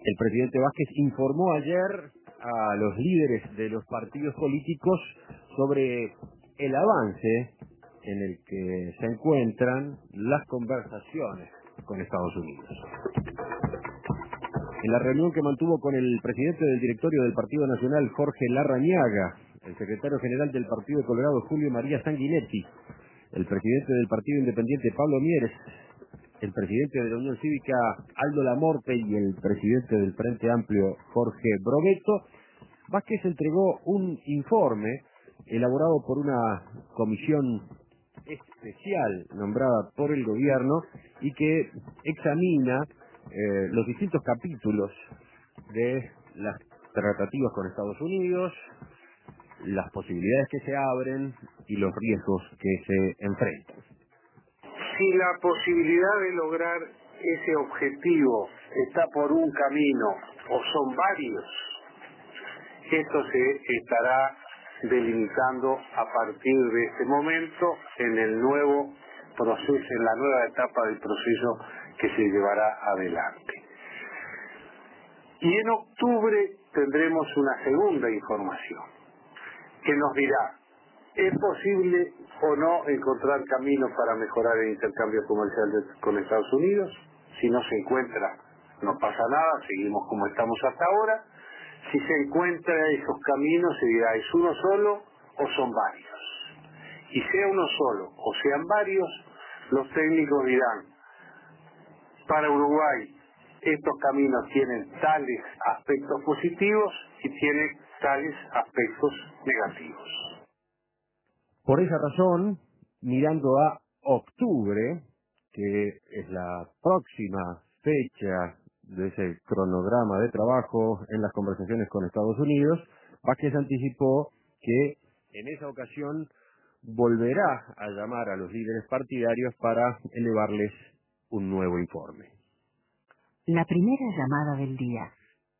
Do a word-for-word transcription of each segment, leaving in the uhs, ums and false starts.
El presidente Vázquez informó ayer a los líderes de los partidos políticos sobre el avance en el que se encuentran las conversaciones con Estados Unidos. En la reunión que mantuvo con el presidente del directorio del Partido Nacional, Jorge Larrañaga, el secretario general del Partido de Colorado, Julio María Sanguinetti, el presidente del Partido Independiente, Pablo Mieres, el presidente de la Unión Cívica, Aldo Lamorte, y el presidente del Frente Amplio, Jorge Brovetto, Vázquez entregó un informe elaborado por una comisión especial nombrada por el gobierno y que examina eh, los distintos capítulos de las tratativas con Estados Unidos, las posibilidades que se abren y los riesgos que se enfrentan. Si la posibilidad de lograr ese objetivo está por un camino o son varios, esto se estará delimitando a partir de este momento en el nuevo proceso, en la nueva etapa del proceso que se llevará adelante. Y en octubre tendremos una segunda información que nos dirá: ¿es posible o no encontrar caminos para mejorar el intercambio comercial de, con Estados Unidos? Si no se encuentra, no pasa nada, seguimos como estamos hasta ahora. Si se encuentra esos caminos, se dirá: ¿es uno solo o son varios? Y sea uno solo o sean varios, los técnicos dirán: para Uruguay estos caminos tienen tales aspectos positivos y tienen tales aspectos negativos. Por esa razón, mirando a octubre, que es la próxima fecha de ese cronograma de trabajo en las conversaciones con Estados Unidos, Vázquez anticipó que en esa ocasión volverá a llamar a los líderes partidarios para elevarles un nuevo informe. La primera llamada del día.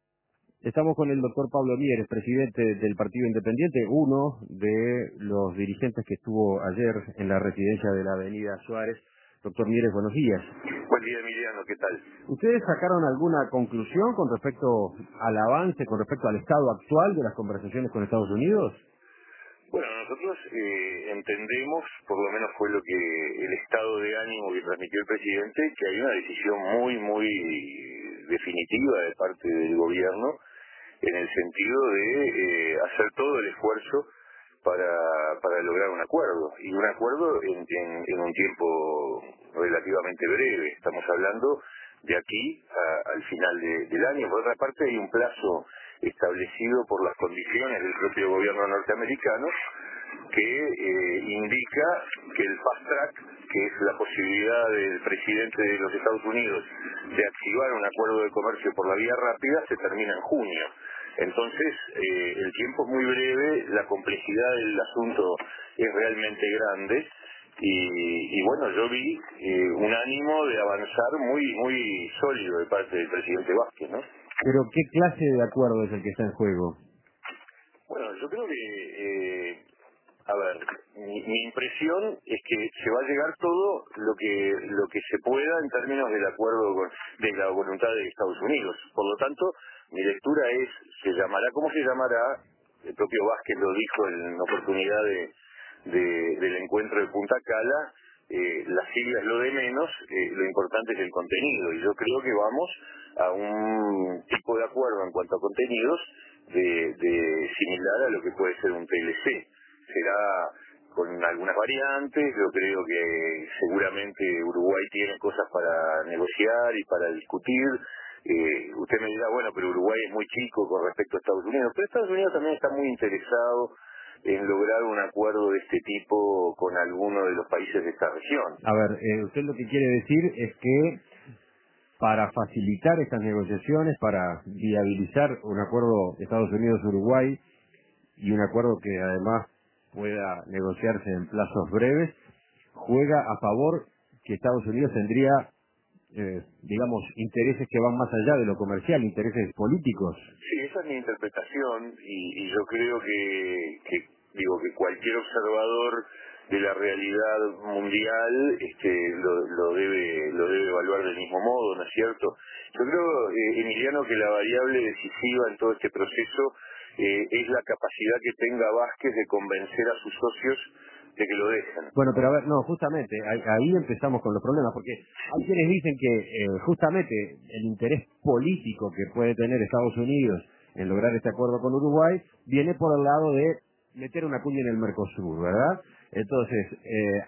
Estamos con el doctor Pablo Mieres, presidente del Partido Independiente, uno de los dirigentes que estuvo ayer en la residencia de la Avenida Suárez. Doctor Mieres, buenos días. Buen día, Emiliano, ¿qué tal? ¿Ustedes sacaron alguna conclusión con respecto al avance, con respecto al estado actual de las conversaciones con Estados Unidos? Bueno, nosotros eh, entendemos, por lo menos fue lo que el estado de ánimo que transmitió el presidente, que hay una decisión muy, muy definitiva de parte del gobierno en el sentido de eh, hacer todo el esfuerzo para, para lograr un acuerdo, y un acuerdo en, en, en un tiempo relativamente breve. Estamos hablando de aquí a, al final de, del año. Por otra parte, hay un plazo establecido por las condiciones del propio gobierno norteamericano que eh, indica que el fast track, que es la posibilidad del presidente de los Estados Unidos de activar un acuerdo de comercio por la vía rápida, se termina en junio. Entonces, eh, el tiempo es muy breve, la complejidad del asunto es realmente grande, y, y bueno, yo vi eh, un ánimo de avanzar muy muy sólido de parte del presidente Vázquez, ¿no? Pero, ¿qué clase de acuerdo es el que está en juego? Bueno, yo creo que, eh, a ver, mi, mi impresión es que se va a llegar todo lo que lo que se pueda en términos del acuerdo con, de la voluntad de Estados Unidos. Por lo tanto, mi lectura es, se llamará, ¿cómo se llamará? El propio Vázquez lo dijo en oportunidad de, de, del encuentro de Punta Cala, eh, las siglas lo de menos, eh, lo importante es el contenido, y yo creo que vamos a un tipo de acuerdo en cuanto a contenidos de, de similar a lo que puede ser un T L C. Será con algunas variantes. Yo creo que seguramente Uruguay tiene cosas para negociar y para discutir. Eh, usted me dirá, bueno, pero Uruguay es muy chico con respecto a Estados Unidos, pero Estados Unidos también está muy interesado en lograr un acuerdo de este tipo con alguno de los países de esta región. A ver, eh, usted lo que quiere decir es que para facilitar estas negociaciones, para viabilizar un acuerdo Estados Unidos-Uruguay y un acuerdo que además pueda negociarse en plazos breves, juega a favor que Estados Unidos tendría, eh, digamos, intereses que van más allá de lo comercial, intereses políticos. Sí, esa es mi interpretación, y, y yo creo que, que, digo, que cualquier observador de la realidad mundial, este, lo, lo debe lo debe evaluar del mismo modo, ¿no es cierto? Yo creo, eh, Emiliano, que la variable decisiva en todo este proceso eh, es la capacidad que tenga Vázquez de convencer a sus socios de que lo dejen. Bueno, pero a ver, no, justamente, ahí, ahí empezamos con los problemas, porque hay quienes dicen que eh, justamente el interés político que puede tener Estados Unidos en lograr este acuerdo con Uruguay viene por el lado de meter una cuña en el Mercosur, ¿verdad? Entonces, eh,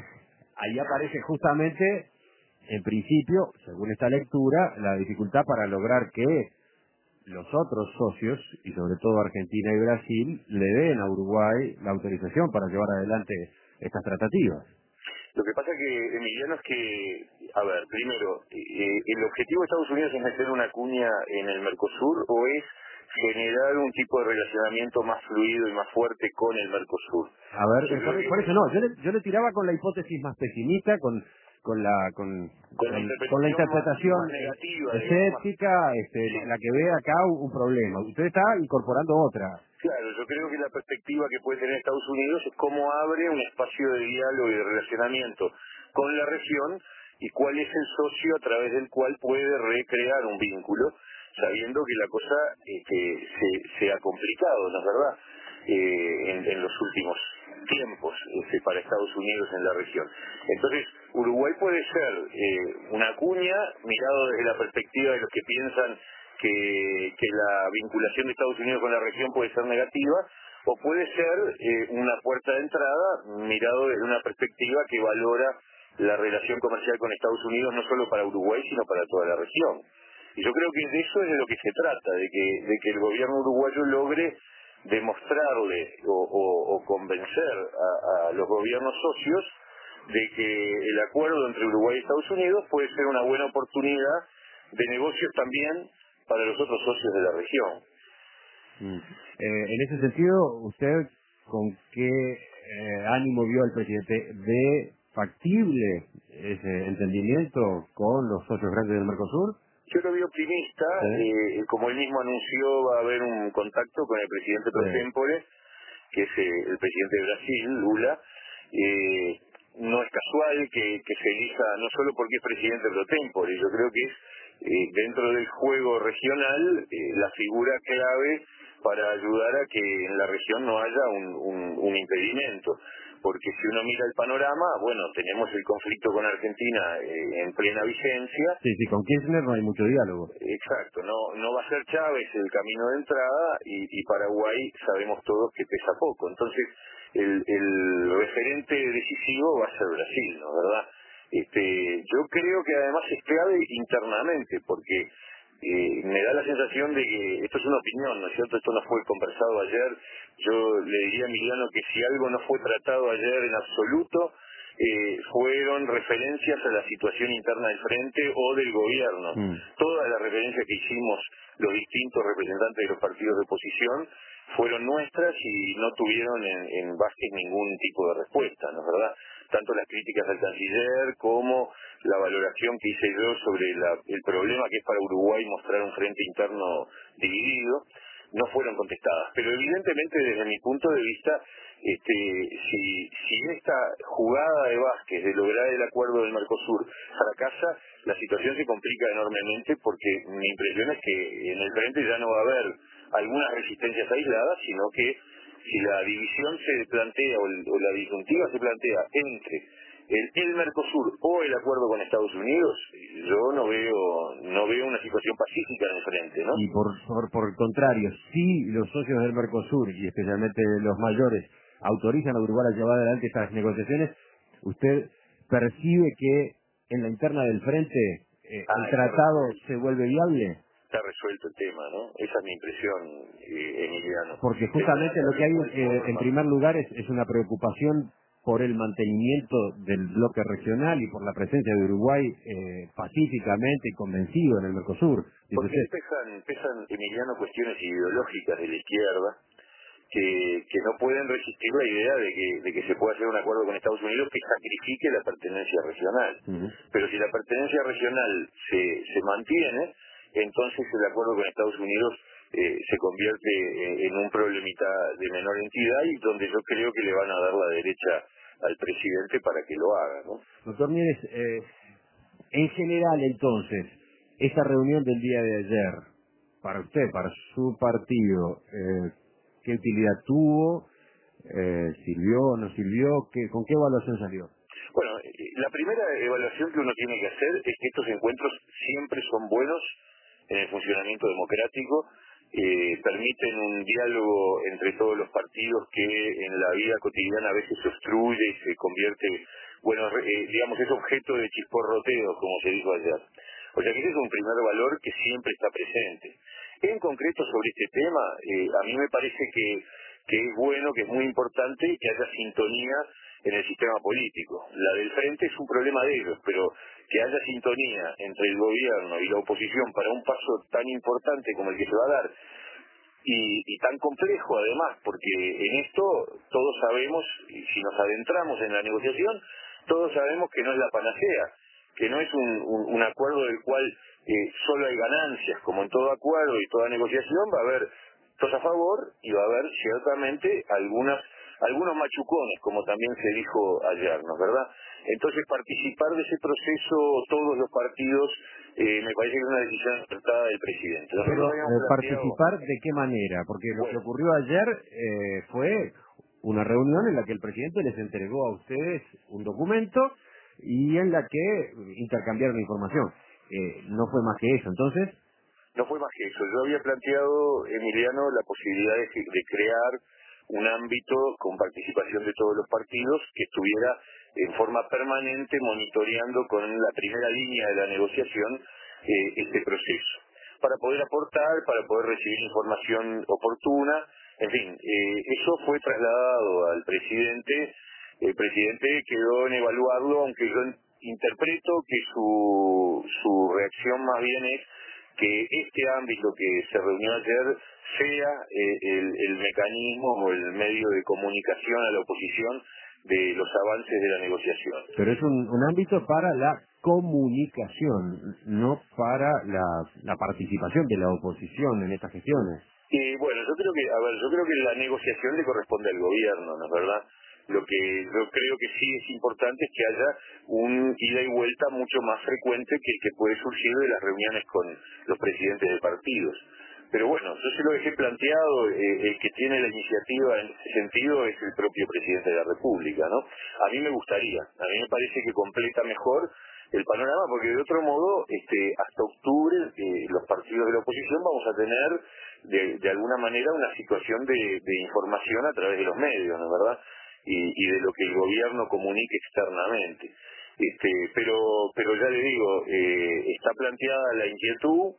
ahí aparece justamente, en principio, según esta lectura, la dificultad para lograr que los otros socios, y sobre todo Argentina y Brasil, le den a Uruguay la autorización para llevar adelante estas tratativas. Lo que pasa que, Emiliano, es que, a ver, primero, eh, ¿el objetivo de Estados Unidos es meter una cuña en el Mercosur o es generar un tipo de relacionamiento más fluido y más fuerte con el Mercosur? A ver, eh, por, por eso no, yo le, yo le tiraba con la hipótesis más pesimista, con con la con, con, la con, con la interpretación más, más negativa, escéptica, este, sí. la que ve acá un, un problema. Usted está incorporando otra. Claro, yo creo que la perspectiva que puede tener Estados Unidos es cómo abre un espacio de diálogo y de relacionamiento con la región y cuál es el socio a través del cual puede recrear un vínculo, sabiendo que la cosa eh, que se, se ha complicado, ¿no es verdad?, eh, en, en los últimos tiempos este, para Estados Unidos en la región. Entonces, Uruguay puede ser eh, una cuña, mirado desde la perspectiva de los que piensan que, que la vinculación de Estados Unidos con la región puede ser negativa, o puede ser eh, una puerta de entrada, mirado desde una perspectiva que valora la relación comercial con Estados Unidos no solo para Uruguay, sino para toda la región. Y yo creo que de eso es de lo que se trata, de que, de que el gobierno uruguayo logre demostrarle o, o, o convencer a, a los gobiernos socios de que el acuerdo entre Uruguay y Estados Unidos puede ser una buena oportunidad de negocios también para los otros socios de la región. Mm. Eh, en ese sentido, ¿usted con qué eh, ánimo vio al presidente de factible ese entendimiento con los socios grandes del Mercosur? Yo lo vi optimista, ¿Sí? eh, como él mismo anunció, va a haber un contacto con el presidente pro tempore, que es eh, el presidente de Brasil, Lula. Eh, no es casual que, que se elija, no solo porque es presidente pro tempore, yo creo que es eh, dentro del juego regional eh, la figura clave para ayudar a que en la región no haya un, un, un impedimento. Porque si uno mira el panorama, bueno, tenemos el conflicto con Argentina eh, en plena vigencia. Sí, sí, con Kirchner no hay mucho diálogo. Exacto, no no va a ser Chávez el camino de entrada y, y Paraguay sabemos todos que pesa poco. Entonces, el, el referente decisivo va a ser Brasil, ¿no? ¿Verdad? Este, yo creo que además es clave internamente, porque eh, me da la sensación de que esto es una opinión, ¿no es cierto? Esto no fue conversado ayer. Yo le diría a Emiliano que si algo no fue tratado ayer en absoluto, eh, fueron referencias a la situación interna del frente o del gobierno. Mm. Todas las referencias que hicimos los distintos representantes de los partidos de oposición fueron nuestras y no tuvieron en, en Vázquez ningún tipo de respuesta, ¿no es verdad? Tanto las críticas al canciller como la valoración que hice yo sobre la, el problema que es para Uruguay mostrar un frente interno dividido, no fueron contestadas. Pero evidentemente desde mi punto de vista, este, si, si esta jugada de Vázquez de lograr el acuerdo del Mercosur fracasa, la situación se complica enormemente, porque mi impresión es que en el frente ya no va a haber algunas resistencias aisladas, sino que si la división se plantea o, el, o la disyuntiva se plantea entre el, el Mercosur o el acuerdo con Estados Unidos, yo no veo no veo una situación pacífica en el frente, ¿no? Y por, por, por el contrario, si los socios del Mercosur, y especialmente los mayores, autorizan a Uruguay a llevar adelante estas negociaciones, ¿usted percibe que en la interna del frente eh, Ah, el tratado se vuelve viable? Está resuelto el tema, ¿no? Esa es mi impresión, eh, Emiliano. Porque justamente lo que hay eh, en primer lugar es, es una preocupación por el mantenimiento del bloque regional y por la presencia de Uruguay eh, pacíficamente y convencido en el Mercosur. Porque Entonces, pesan, pesan, Emiliano, cuestiones ideológicas de la izquierda que, que no pueden resistir la idea de que, de que se pueda hacer un acuerdo con Estados Unidos que sacrifique la pertenencia regional. uh-huh. Pero si la pertenencia regional se, se mantiene, entonces el acuerdo con Estados Unidos eh, se convierte en, en un problemita de menor entidad y donde yo creo que le van a dar la derecha al presidente para que lo haga, ¿no? Doctor Mieres, eh, en general entonces, esta reunión del día de ayer, para usted, para su partido, eh, ¿qué utilidad tuvo? Eh, ¿Sirvió o no sirvió? ¿Qué, ¿Con qué evaluación salió? Bueno, la primera evaluación que uno tiene que hacer es que estos encuentros siempre son buenos en el funcionamiento democrático, eh, permiten un diálogo entre todos los partidos que en la vida cotidiana a veces se obstruye y se convierte, bueno, eh, digamos, es objeto de chisporroteo, como se dijo ayer. O sea que ese es un primer valor que siempre está presente. En concreto sobre este tema, eh, a mí me parece que, que es bueno, que es muy importante que haya sintonía en el sistema político. La del frente es un problema de ellos, pero que haya sintonía entre el gobierno y la oposición para un paso tan importante como el que se va a dar, y, y tan complejo además, porque en esto todos sabemos, y si nos adentramos en la negociación, todos sabemos que no es la panacea, que no es un, un, un acuerdo del cual eh, solo hay ganancias, como en todo acuerdo y toda negociación va a haber dos a favor y va a haber ciertamente algunas algunos machucones, como también se dijo ayer, ¿no es verdad? Entonces participar de ese proceso todos los partidos eh, me parece que es una decisión acertada del presidente. Pero Nosotros eh, habíamos planteado... participar de qué manera, porque lo que Bueno, ocurrió ayer eh, fue una reunión en la que el presidente les entregó a ustedes un documento y en la que intercambiaron información. Eh, no fue más que eso, entonces. no fue más que eso. Yo había planteado, Emiliano, la posibilidad de, de crear un ámbito con participación de todos los partidos que estuviera en forma permanente monitoreando con la primera línea de la negociación eh, este proceso, para poder aportar, para poder recibir información oportuna, en fin, eh, eso fue trasladado al presidente. El presidente quedó en evaluarlo, aunque yo interpreto que su, su reacción más bien es que este ámbito que se reunió ayer sea eh, el, el mecanismo o el medio de comunicación a la oposición de los avances de la negociación. Pero es un, un ámbito para la comunicación, no para la, la participación de la oposición en estas gestiones. Y bueno, yo creo que, a ver, yo creo que la negociación le corresponde al gobierno, ¿no es verdad? Lo que yo creo que sí es importante es que haya un ida y vuelta mucho más frecuente que el que puede surgir de las reuniones con los presidentes de partidos. Pero bueno, yo se lo dejé planteado, eh, el que tiene la iniciativa en ese sentido es el propio presidente de la República, ¿no? A mí me gustaría, a mí me parece que completa mejor el panorama, porque de otro modo, este, hasta octubre, eh, los partidos de la oposición vamos a tener de, de alguna manera una situación de, de información a través de los medios, ¿no es verdad? Y, y de lo que el gobierno comunique externamente. Este, pero, pero ya le digo, eh, está planteada la inquietud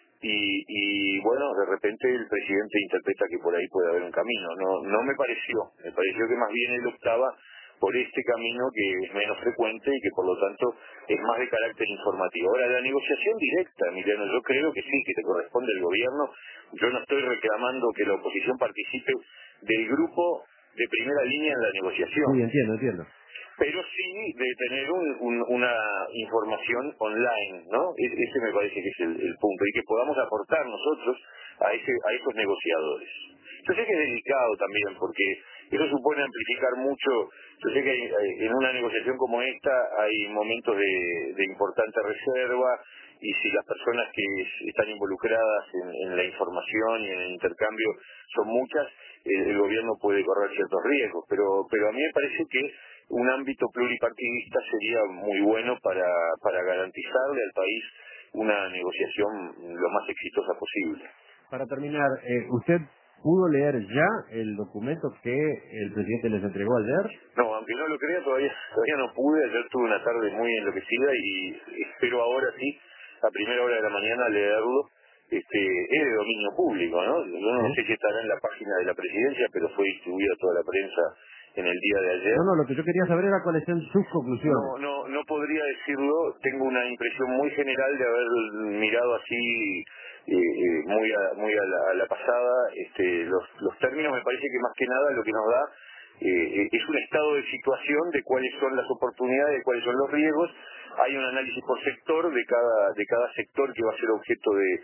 y, y bueno, de repente el presidente interpreta que por ahí puede haber un camino. No, no me pareció, me pareció que más bien él optaba por este camino que es menos frecuente y que por lo tanto es más de carácter informativo. Ahora, la negociación directa, Emiliano, yo creo que sí, que te corresponde al gobierno. Yo no estoy reclamando que la oposición participe del grupo de primera línea en la negociación. Sí, entiendo, entiendo. Pero sí de tener un, un, una información online, ¿no? E- ese me parece que es el, el punto, y que podamos aportar nosotros a ese a esos negociadores. Yo sé que es delicado también, porque eso supone amplificar mucho. Yo sé que hay, hay- en una negociación como esta hay momentos de, de importante reserva, y si las personas que es- están involucradas en, en la información y en el intercambio son muchas, el, el gobierno puede correr ciertos riesgos, pero pero a mí me parece que un ámbito pluripartidista sería muy bueno para, para garantizarle al país una negociación lo más exitosa posible. Para terminar, eh, ¿usted pudo leer ya el documento que el presidente les entregó ayer? No, aunque no lo crea, todavía todavía no pude. Ayer tuve una tarde muy enloquecida y espero ahora sí, a primera hora de la mañana, leerlo. Este, es de dominio público, ¿no? Yo no sé si estará en la página de la presidencia, pero fue distribuido a toda la prensa en el día de ayer. No, no, lo que yo quería saber era cuáles son sus conclusiones. No, no, no podría decirlo. Tengo una impresión muy general de haber mirado así eh, eh, muy a, muy a la, a la pasada. Este, los, los términos me parece que más que nada lo que nos da eh, es un estado de situación de cuáles son las oportunidades, de cuáles son los riesgos. Hay un análisis por sector de cada de cada sector que va a ser objeto de,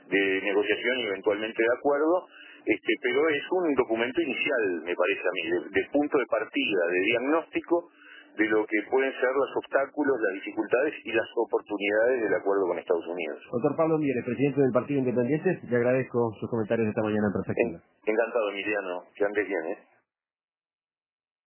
de negociación y eventualmente de acuerdo, este, pero es un documento inicial, me parece a mí, de, de punto de partida, de diagnóstico de lo que pueden ser los obstáculos, las dificultades y las oportunidades del acuerdo con Estados Unidos. Doctor Pablo Mieres, presidente del Partido Independiente, le agradezco sus comentarios esta mañana en Perspectiva. En, encantado, Emiliano, que andes bien, ¿eh?